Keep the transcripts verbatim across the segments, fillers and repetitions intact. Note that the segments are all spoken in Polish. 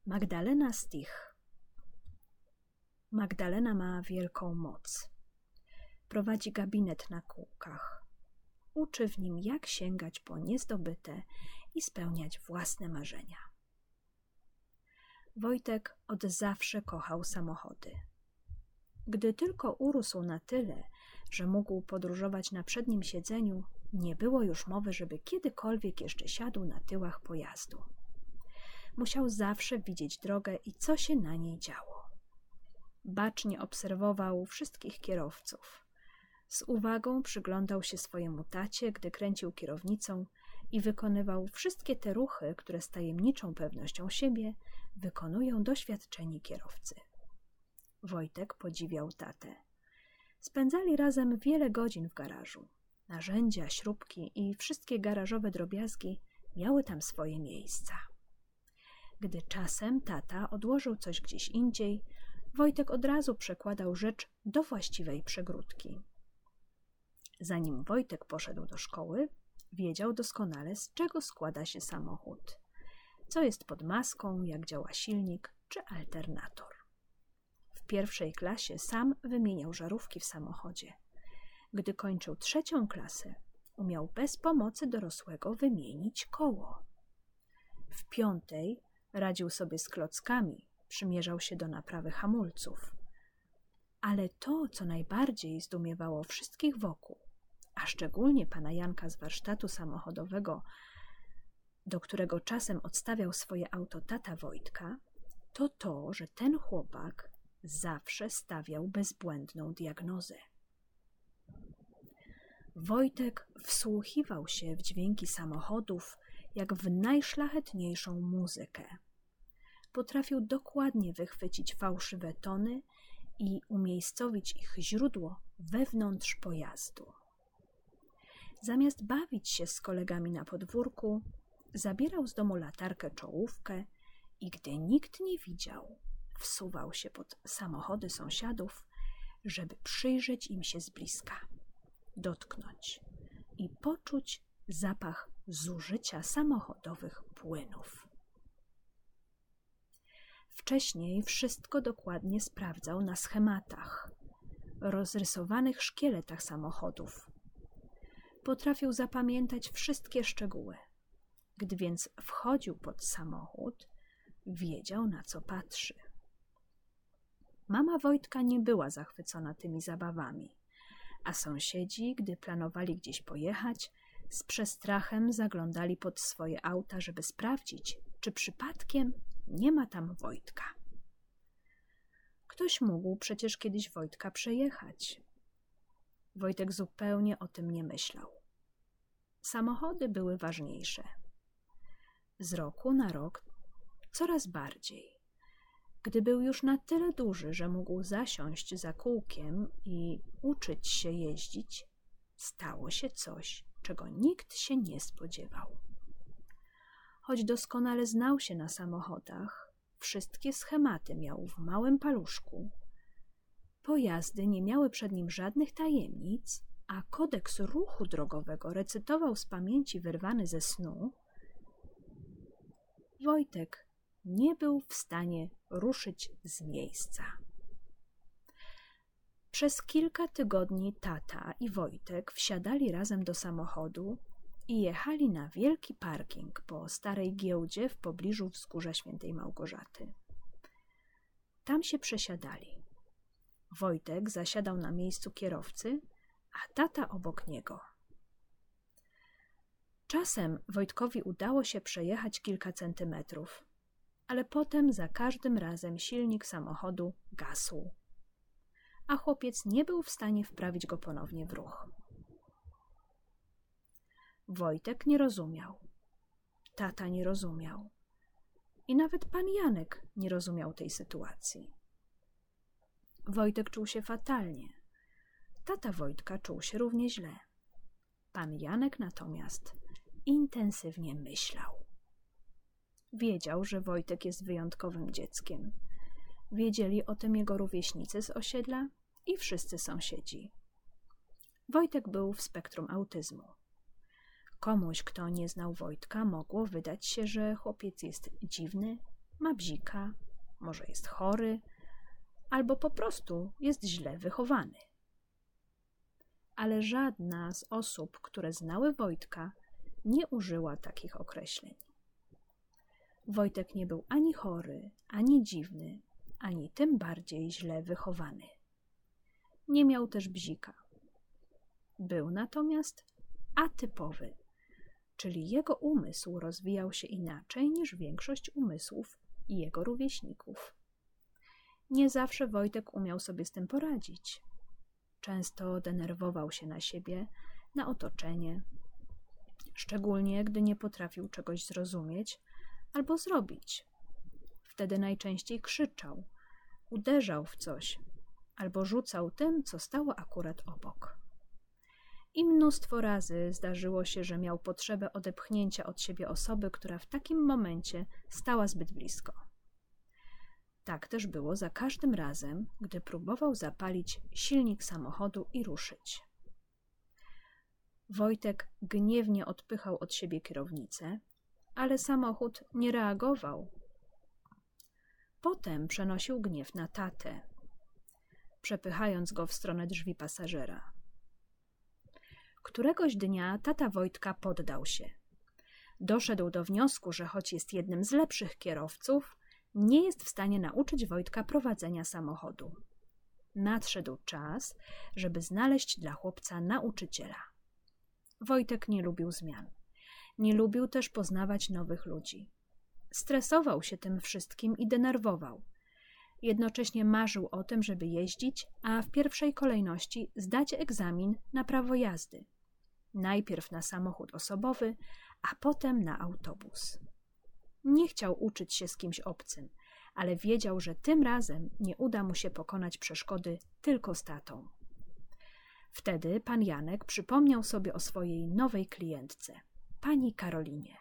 Magdalena Stich. Magdalena ma wielką moc. Prowadzi gabinet na kółkach. Uczy w nim, jak sięgać po niezdobyte i spełniać własne marzenia. Wojtek od zawsze kochał samochody. Gdy tylko urósł na tyle, że mógł podróżować na przednim siedzeniu, nie było już mowy, żeby kiedykolwiek jeszcze siadł na tyłach pojazdu. Musiał zawsze widzieć drogę i co się na niej działo. Bacznie obserwował wszystkich kierowców. Z uwagą przyglądał się swojemu tacie, gdy kręcił kierownicą i wykonywał wszystkie te ruchy, które z tajemniczą pewnością siebie wykonują doświadczeni kierowcy. Wojtek podziwiał tatę. Spędzali razem wiele godzin w garażu. Narzędzia, śrubki i wszystkie garażowe drobiazgi miały tam swoje miejsca. Gdy czasem tata odłożył coś gdzieś indziej, Wojtek od razu przekładał rzecz do właściwej przegródki. Zanim Wojtek poszedł do szkoły, wiedział doskonale, z czego składa się samochód, co jest pod maską, jak działa silnik czy alternator. W pierwszej klasie sam wymieniał żarówki w samochodzie. Gdy kończył trzecią klasę, umiał bez pomocy dorosłego wymienić koło. W piątej radził sobie z klockami, przymierzał się do naprawy hamulców. Ale to, co najbardziej zdumiewało wszystkich wokół, a szczególnie pana Janka z warsztatu samochodowego, do którego czasem odstawiał swoje auto tata Wojtka, to to, że ten chłopak zawsze stawiał bezbłędną diagnozę. Wojtek wsłuchiwał się w dźwięki samochodów jak w najszlachetniejszą muzykę. Potrafił dokładnie wychwycić fałszywe tony i umiejscowić ich źródło wewnątrz pojazdu. Zamiast bawić się z kolegami na podwórku, zabierał z domu latarkę czołówkę i gdy nikt nie widział, wsuwał się pod samochody sąsiadów, żeby przyjrzeć im się z bliska, dotknąć i poczuć zapach zużycia samochodowych płynów. Wcześniej wszystko dokładnie sprawdzał na schematach, rozrysowanych szkieletach samochodów. Potrafił zapamiętać wszystkie szczegóły. Gdy więc wchodził pod samochód, wiedział, na co patrzy. Mama Wojtka nie była zachwycona tymi zabawami, a sąsiedzi, gdy planowali gdzieś pojechać, z przestrachem zaglądali pod swoje auta, żeby sprawdzić, czy przypadkiem nie ma tam Wojtka. Ktoś mógł przecież kiedyś Wojtka przejechać. Wojtek zupełnie o tym nie myślał. Samochody były ważniejsze. Z roku na rok coraz bardziej. Gdy był już na tyle duży, że mógł zasiąść za kółkiem i uczyć się jeździć, stało się coś, czego nikt się nie spodziewał. Choć doskonale znał się na samochodach, wszystkie schematy miał w małym paluszku, pojazdy nie miały przed nim żadnych tajemnic, a kodeks ruchu drogowego recytował z pamięci wyrwany ze snu, Wojtek nie był w stanie ruszyć z miejsca. Przez kilka tygodni tata i Wojtek wsiadali razem do samochodu i jechali na wielki parking po starej giełdzie w pobliżu Wzgórza Świętej Małgorzaty. Tam się przesiadali. Wojtek zasiadał na miejscu kierowcy, a tata obok niego. Czasem Wojtkowi udało się przejechać kilka centymetrów, ale potem za każdym razem silnik samochodu gasł, a chłopiec nie był w stanie wprawić go ponownie w ruch. Wojtek nie rozumiał, tata nie rozumiał i nawet pan Janek nie rozumiał tej sytuacji. Wojtek czuł się fatalnie, tata Wojtka czuł się równie źle. Pan Janek natomiast intensywnie myślał. Wiedział, że Wojtek jest wyjątkowym dzieckiem. Wiedzieli o tym jego rówieśnicy z osiedla i wszyscy sąsiedzi. Wojtek był w spektrum autyzmu. Komuś, kto nie znał Wojtka, mogło wydać się, że chłopiec jest dziwny, ma bzika, może jest chory, albo po prostu jest źle wychowany. Ale żadna z osób, które znały Wojtka, nie użyła takich określeń. Wojtek nie był ani chory, ani dziwny, ani tym bardziej źle wychowany. Nie miał też bzika. Był natomiast atypowy, czyli jego umysł rozwijał się inaczej niż większość umysłów jego rówieśników. Nie zawsze Wojtek umiał sobie z tym poradzić. Często denerwował się na siebie, na otoczenie, szczególnie gdy nie potrafił czegoś zrozumieć albo zrobić. Wtedy najczęściej krzyczał, uderzał w coś albo rzucał tym, co stało akurat obok. I mnóstwo razy zdarzyło się, że miał potrzebę odepchnięcia od siebie osoby, która w takim momencie stała zbyt blisko. Tak też było za każdym razem, gdy próbował zapalić silnik samochodu i ruszyć. Wojtek gniewnie odpychał od siebie kierownicę, ale samochód nie reagował. Potem przenosił gniew na tatę, przepychając go w stronę drzwi pasażera. Któregoś dnia tata Wojtka poddał się. Doszedł do wniosku, że choć jest jednym z lepszych kierowców, nie jest w stanie nauczyć Wojtka prowadzenia samochodu. Nadszedł czas, żeby znaleźć dla chłopca nauczyciela. Wojtek nie lubił zmian. Nie lubił też poznawać nowych ludzi. Stresował się tym wszystkim i denerwował. Jednocześnie marzył o tym, żeby jeździć, a w pierwszej kolejności zdać egzamin na prawo jazdy. Najpierw na samochód osobowy, a potem na autobus. Nie chciał uczyć się z kimś obcym, ale wiedział, że tym razem nie uda mu się pokonać przeszkody tylko z tatą. Wtedy pan Janek przypomniał sobie o swojej nowej klientce, pani Karolinie.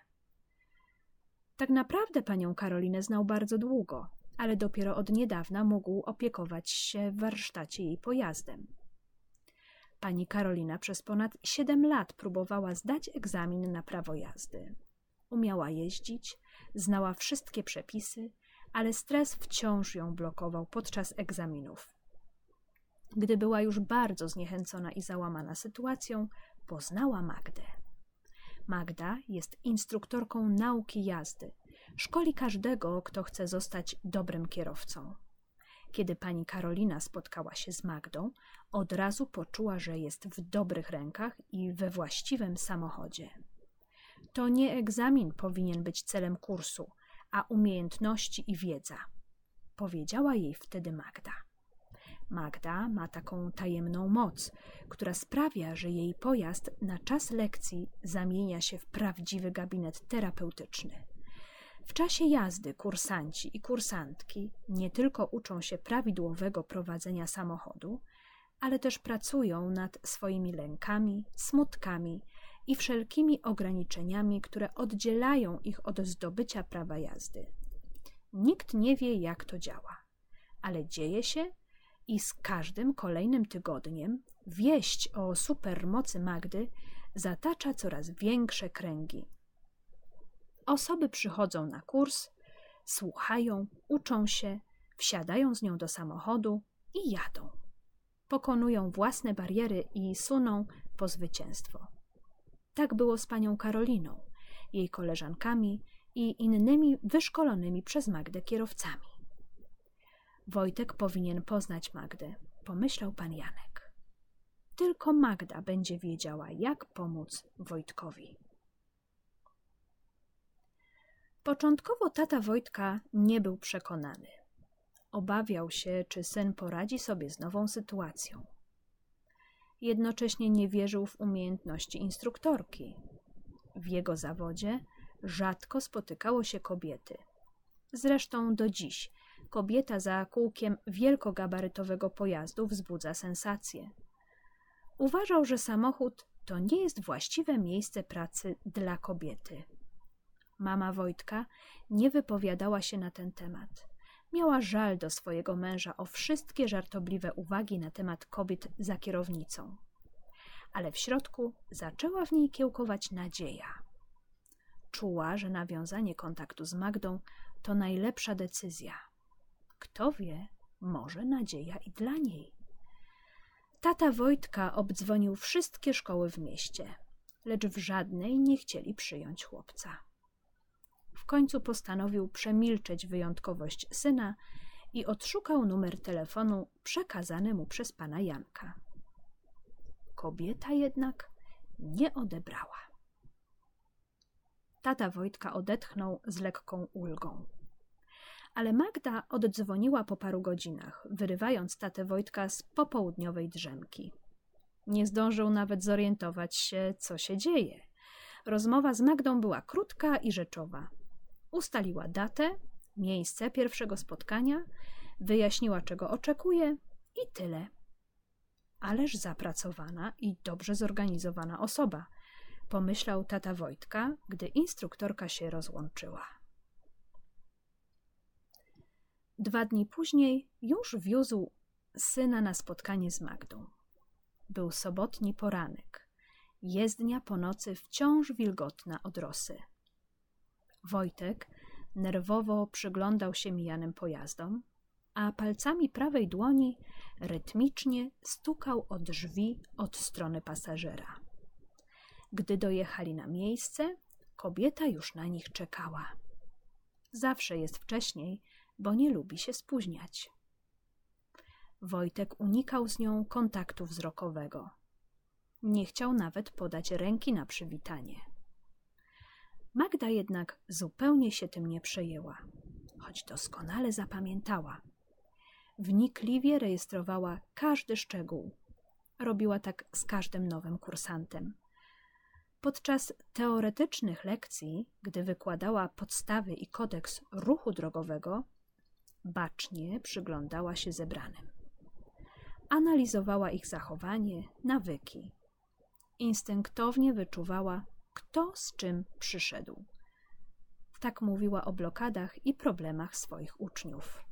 Tak naprawdę panią Karolinę znał bardzo długo, ale dopiero od niedawna mógł opiekować się w warsztacie jej pojazdem. Pani Karolina przez ponad siedem lat próbowała zdać egzamin na prawo jazdy. Umiała jeździć, znała wszystkie przepisy, ale stres wciąż ją blokował podczas egzaminów. Gdy była już bardzo zniechęcona i załamana sytuacją, poznała Magdę. Magda jest instruktorką nauki jazdy. Szkoli każdego, kto chce zostać dobrym kierowcą. Kiedy pani Karolina spotkała się z Magdą, od razu poczuła, że jest w dobrych rękach i we właściwym samochodzie. To nie egzamin powinien być celem kursu, a umiejętności i wiedza, powiedziała jej wtedy Magda. Magda ma taką tajemną moc, która sprawia, że jej pojazd na czas lekcji zamienia się w prawdziwy gabinet terapeutyczny. W czasie jazdy kursanci i kursantki nie tylko uczą się prawidłowego prowadzenia samochodu, ale też pracują nad swoimi lękami, smutkami i wszelkimi ograniczeniami, które oddzielają ich od zdobycia prawa jazdy. Nikt nie wie, jak to działa, ale dzieje się i z każdym kolejnym tygodniem wieść o supermocy Magdy zatacza coraz większe kręgi. Osoby przychodzą na kurs, słuchają, uczą się, wsiadają z nią do samochodu i jadą. Pokonują własne bariery i suną po zwycięstwo. Tak było z panią Karoliną, jej koleżankami i innymi wyszkolonymi przez Magdę kierowcami. Wojtek powinien poznać Magdę, pomyślał pan Janek. Tylko Magda będzie wiedziała, jak pomóc Wojtkowi. Początkowo tata Wojtka nie był przekonany. Obawiał się, czy syn poradzi sobie z nową sytuacją. Jednocześnie nie wierzył w umiejętności instruktorki. W jego zawodzie rzadko spotykało się kobiety. Zresztą do dziś kobieta za kółkiem wielkogabarytowego pojazdu wzbudza sensację. Uważał, że samochód to nie jest właściwe miejsce pracy dla kobiety. Mama Wojtka nie wypowiadała się na ten temat. Miała żal do swojego męża o wszystkie żartobliwe uwagi na temat kobiet za kierownicą. Ale w środku zaczęła w niej kiełkować nadzieja. Czuła, że nawiązanie kontaktu z Magdą to najlepsza decyzja. Kto wie, może nadzieja i dla niej. Tata Wojtka obdzwonił wszystkie szkoły w mieście, lecz w żadnej nie chcieli przyjąć chłopca. W końcu postanowił przemilczeć wyjątkowość syna i odszukał numer telefonu przekazany mu przez pana Janka. Kobieta jednak nie odebrała. Tata Wojtka odetchnął z lekką ulgą. Ale Magda oddzwoniła po paru godzinach, wyrywając tatę Wojtka z popołudniowej drzemki. Nie zdążył nawet zorientować się, co się dzieje. Rozmowa z Magdą była krótka i rzeczowa. Ustaliła datę, miejsce pierwszego spotkania, wyjaśniła, czego oczekuje i tyle. Ależ zapracowana i dobrze zorganizowana osoba, pomyślał tata Wojtka, gdy instruktorka się rozłączyła. Dwa dni później już wiózł syna na spotkanie z Magdą. Był sobotni poranek, jezdnia po nocy wciąż wilgotna od rosy. Wojtek nerwowo przyglądał się mijanym pojazdom, a palcami prawej dłoni rytmicznie stukał o drzwi od strony pasażera. Gdy dojechali na miejsce, kobieta już na nich czekała. Zawsze jest wcześniej, bo nie lubi się spóźniać. Wojtek unikał z nią kontaktu wzrokowego. Nie chciał nawet podać ręki na przywitanie. Magda jednak zupełnie się tym nie przejęła, choć doskonale zapamiętała. Wnikliwie rejestrowała każdy szczegół. Robiła tak z każdym nowym kursantem. Podczas teoretycznych lekcji, gdy wykładała podstawy i kodeks ruchu drogowego, bacznie przyglądała się zebranym. Analizowała ich zachowanie, nawyki. Instynktownie wyczuwała, kto z czym przyszedł. Tak mówiła o blokadach i problemach swoich uczniów.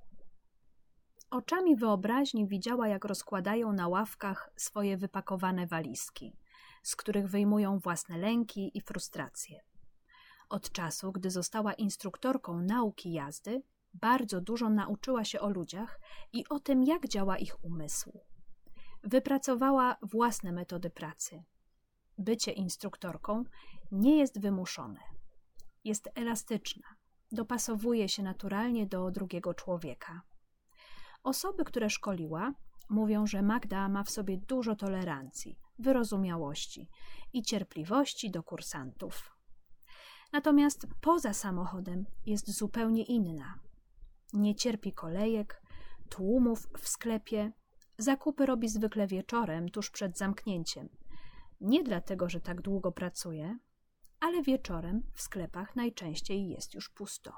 Oczami wyobraźni widziała, jak rozkładają na ławkach swoje wypakowane walizki, z których wyjmują własne lęki i frustracje. Od czasu, gdy została instruktorką nauki jazdy, bardzo dużo nauczyła się o ludziach i o tym, jak działa ich umysł. Wypracowała własne metody pracy. Bycie instruktorką nie jest wymuszone. Jest elastyczna, dopasowuje się naturalnie do drugiego człowieka. Osoby, które szkoliła, mówią, że Magda ma w sobie dużo tolerancji, wyrozumiałości i cierpliwości do kursantów. Natomiast poza samochodem jest zupełnie inna. Nie cierpi kolejek, tłumów w sklepie, zakupy robi zwykle wieczorem, tuż przed zamknięciem. Nie dlatego, że tak długo pracuje, ale wieczorem w sklepach najczęściej jest już pusto.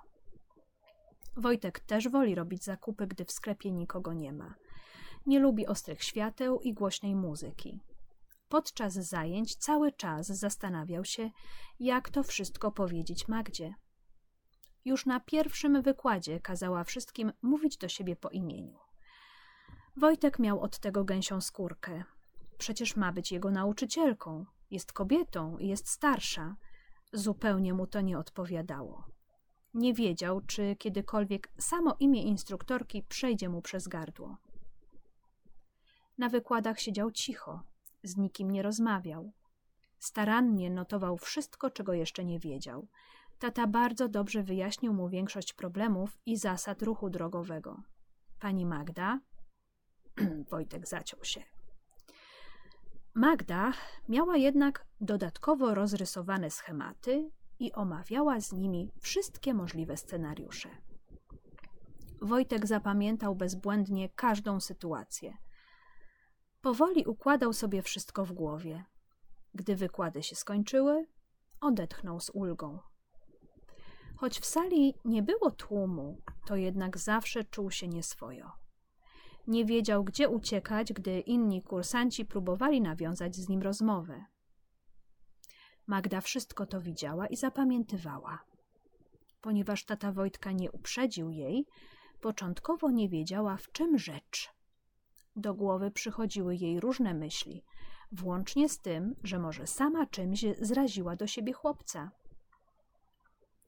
Wojtek też woli robić zakupy, gdy w sklepie nikogo nie ma. Nie lubi ostrych świateł i głośnej muzyki. Podczas zajęć cały czas zastanawiał się, jak to wszystko powiedzieć Magdzie. Już na pierwszym wykładzie kazała wszystkim mówić do siebie po imieniu. Wojtek miał od tego gęsią skórkę. Przecież ma być jego nauczycielką. Jest kobietą i jest starsza. Zupełnie mu to nie odpowiadało. Nie wiedział, czy kiedykolwiek samo imię instruktorki przejdzie mu przez gardło. Na wykładach siedział cicho, z nikim nie rozmawiał. Starannie notował wszystko, czego jeszcze nie wiedział. Tata bardzo dobrze wyjaśnił mu większość problemów i zasad ruchu drogowego. Pani Magda... Wojtek zaciął się. Magda miała jednak dodatkowo rozrysowane schematy i omawiała z nimi wszystkie możliwe scenariusze. Wojtek zapamiętał bezbłędnie każdą sytuację. Powoli układał sobie wszystko w głowie. Gdy wykłady się skończyły, odetchnął z ulgą. Choć w sali nie było tłumu, to jednak zawsze czuł się nieswojo. Nie wiedział, gdzie uciekać, gdy inni kursanci próbowali nawiązać z nim rozmowę. Magda wszystko to widziała i zapamiętywała. Ponieważ tata Wojtka nie uprzedził jej, początkowo nie wiedziała, w czym rzecz. Do głowy przychodziły jej różne myśli, włącznie z tym, że może sama czymś zraziła do siebie chłopca.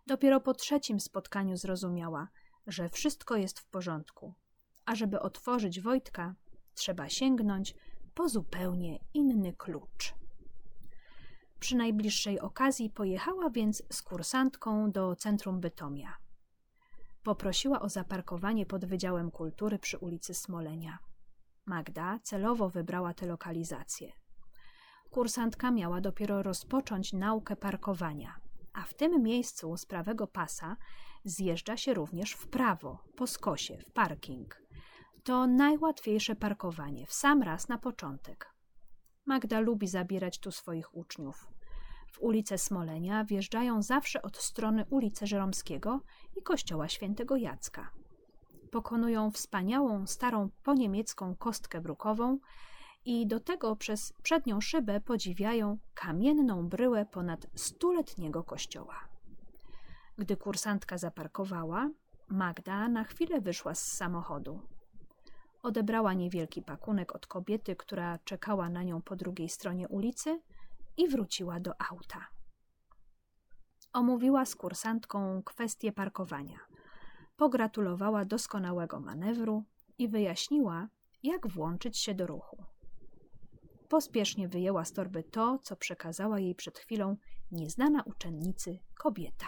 Dopiero po trzecim spotkaniu zrozumiała, że wszystko jest w porządku, a żeby otworzyć Wojtka, trzeba sięgnąć po zupełnie inny klucz. Przy najbliższej okazji pojechała więc z kursantką do centrum Bytomia. Poprosiła o zaparkowanie pod Wydziałem Kultury przy ulicy Smolenia. Magda celowo wybrała tę lokalizację. Kursantka miała dopiero rozpocząć naukę parkowania, a w tym miejscu z prawego pasa zjeżdża się również w prawo, po skosie, w parking. To najłatwiejsze parkowanie, w sam raz na początek. Magda lubi zabierać tu swoich uczniów. W ulicę Smolenia wjeżdżają zawsze od strony ulicy Żeromskiego i kościoła świętego Jacka. Pokonują wspaniałą, starą poniemiecką kostkę brukową i do tego przez przednią szybę podziwiają kamienną bryłę ponad stuletniego kościoła. Gdy kursantka zaparkowała, Magda na chwilę wyszła z samochodu. Odebrała niewielki pakunek od kobiety, która czekała na nią po drugiej stronie ulicy i wróciła do auta. Omówiła z kursantką kwestię parkowania. Pogratulowała doskonałego manewru i wyjaśniła, jak włączyć się do ruchu. Pospiesznie wyjęła z torby to, co przekazała jej przed chwilą nieznana uczennicy kobieta.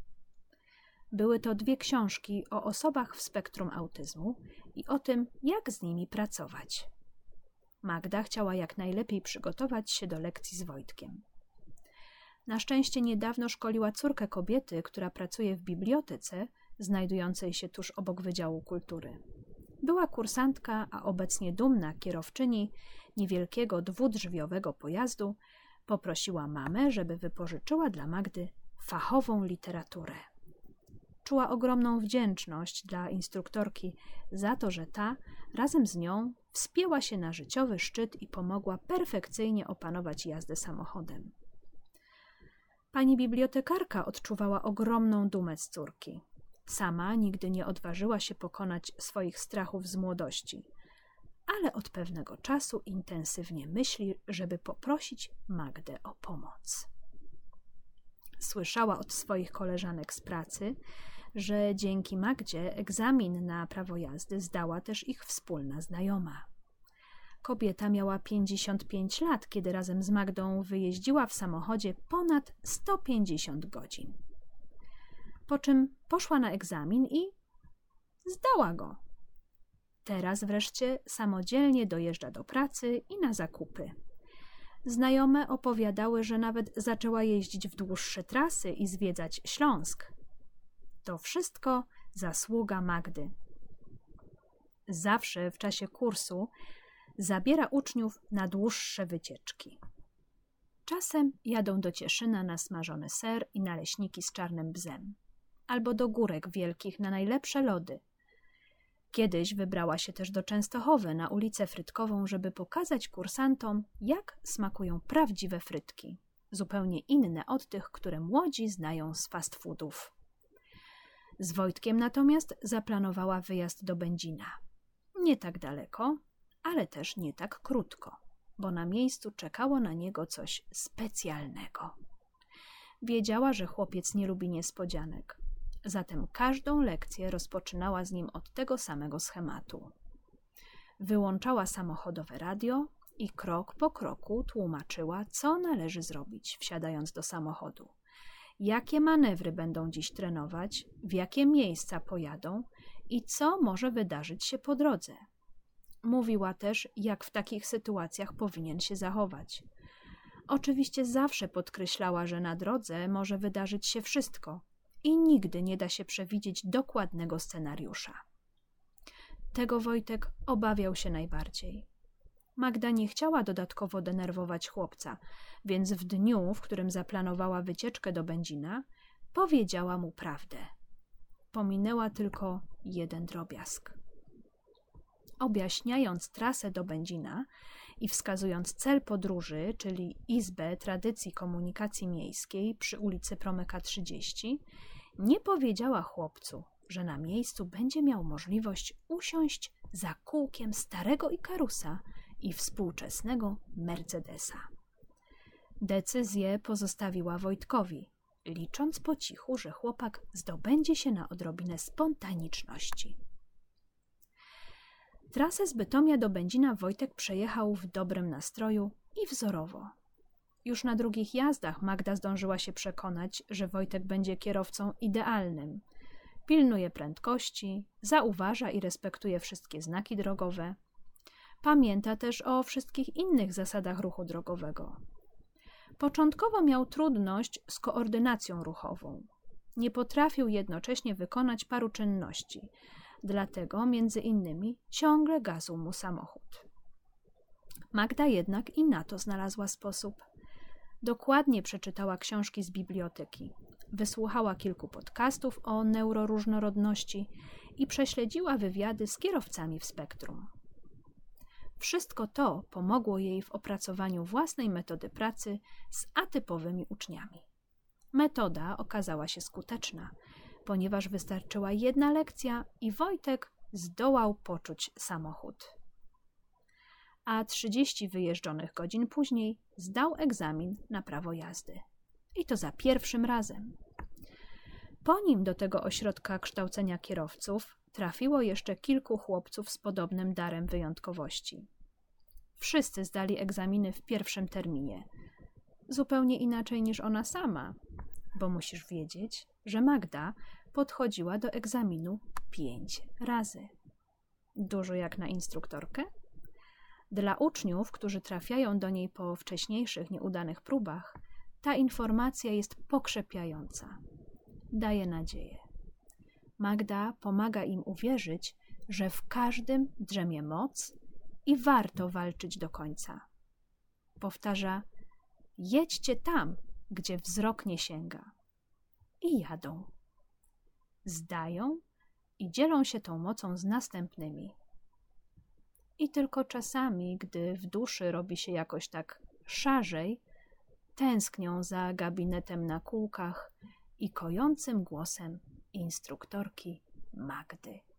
Były to dwie książki o osobach w spektrum autyzmu i o tym, jak z nimi pracować. Magda chciała jak najlepiej przygotować się do lekcji z Wojtkiem. Na szczęście niedawno szkoliła córkę kobiety, która pracuje w bibliotece znajdującej się tuż obok Wydziału Kultury. Była kursantka, a obecnie dumna kierowczyni niewielkiego dwudrzwiowego pojazdu, poprosiła mamę, żeby wypożyczyła dla Magdy fachową literaturę. Czuła ogromną wdzięczność dla instruktorki za to, że ta razem z nią wspięła się na życiowy szczyt i pomogła perfekcyjnie opanować jazdę samochodem. Pani bibliotekarka odczuwała ogromną dumę z córki. Sama nigdy nie odważyła się pokonać swoich strachów z młodości, ale od pewnego czasu intensywnie myśli, żeby poprosić Magdę o pomoc. Słyszała od swoich koleżanek z pracy, że dzięki Magdzie egzamin na prawo jazdy zdała też ich wspólna znajoma. Kobieta miała pięćdziesiąt pięć lat, kiedy razem z Magdą wyjeździła w samochodzie ponad sto pięćdziesiąt godzin. Po czym poszła na egzamin i zdała go. Teraz wreszcie samodzielnie dojeżdża do pracy i na zakupy. Znajome opowiadały, że nawet zaczęła jeździć w dłuższe trasy i zwiedzać Śląsk. To wszystko zasługa Magdy. Zawsze w czasie kursu zabiera uczniów na dłuższe wycieczki. Czasem jadą do Cieszyna na smażony ser i naleśniki z czarnym bzem, albo do Górek Wielkich na najlepsze lody. Kiedyś wybrała się też do Częstochowy na ulicę Frytkową, żeby pokazać kursantom, jak smakują prawdziwe frytki, zupełnie inne od tych, które młodzi znają z fast foodów. Z Wojtkiem natomiast zaplanowała wyjazd do Będzina. Nie tak daleko, ale też nie tak krótko, bo na miejscu czekało na niego coś specjalnego. Wiedziała, że chłopiec nie lubi niespodzianek, zatem każdą lekcję rozpoczynała z nim od tego samego schematu. Wyłączała samochodowe radio i krok po kroku tłumaczyła, co należy zrobić, wsiadając do samochodu. Jakie manewry będą dziś trenować, w jakie miejsca pojadą i co może wydarzyć się po drodze. Mówiła też, jak w takich sytuacjach powinien się zachować. Oczywiście zawsze podkreślała, że na drodze może wydarzyć się wszystko i nigdy nie da się przewidzieć dokładnego scenariusza. Tego Wojtek obawiał się najbardziej. Magda nie chciała dodatkowo denerwować chłopca, więc w dniu, w którym zaplanowała wycieczkę do Będzina, powiedziała mu prawdę. Pominęła tylko jeden drobiazg. Objaśniając trasę do Będzina i wskazując cel podróży, czyli Izbę Tradycji Komunikacji Miejskiej przy ulicy Promyka trzydzieści, nie powiedziała chłopcu, że na miejscu będzie miał możliwość usiąść za kółkiem starego Ikarusa i współczesnego Mercedesa. Decyzję pozostawiła Wojtkowi, licząc po cichu, że chłopak zdobędzie się na odrobinę spontaniczności. Trasę z Bytomia do Będzina Wojtek przejechał w dobrym nastroju i wzorowo. Już na drugich jazdach Magda zdążyła się przekonać, że Wojtek będzie kierowcą idealnym. Pilnuje prędkości, zauważa i respektuje wszystkie znaki drogowe. Pamięta też o wszystkich innych zasadach ruchu drogowego. Początkowo miał trudność z koordynacją ruchową. Nie potrafił jednocześnie wykonać paru czynności, dlatego między innymi ciągle gazł mu samochód. Magda jednak i na to znalazła sposób. Dokładnie przeczytała książki z biblioteki, wysłuchała kilku podcastów o neuroróżnorodności i prześledziła wywiady z kierowcami w spektrum. Wszystko to pomogło jej w opracowaniu własnej metody pracy z atypowymi uczniami. Metoda okazała się skuteczna, ponieważ wystarczyła jedna lekcja i Wojtek zdołał poczuć samochód. A trzydzieści wyjeżdżonych godzin później zdał egzamin na prawo jazdy. I to za pierwszym razem. Po nim do tego ośrodka kształcenia kierowców trafiło jeszcze kilku chłopców z podobnym darem wyjątkowości. Wszyscy zdali egzaminy w pierwszym terminie. Zupełnie inaczej niż ona sama, bo musisz wiedzieć, że Magda podchodziła do egzaminu pięć razy. Dużo jak na instruktorkę? Dla uczniów, którzy trafiają do niej po wcześniejszych nieudanych próbach, ta informacja jest pokrzepiająca. Daje nadzieję. Magda pomaga im uwierzyć, że w każdym drzemie moc i warto walczyć do końca. Powtarza: jedźcie tam, gdzie wzrok nie sięga. I jadą. Zdają i dzielą się tą mocą z następnymi. I tylko czasami, gdy w duszy robi się jakoś tak szarzej, tęsknią za gabinetem na kółkach i kojącym głosem instruktorki Magdy.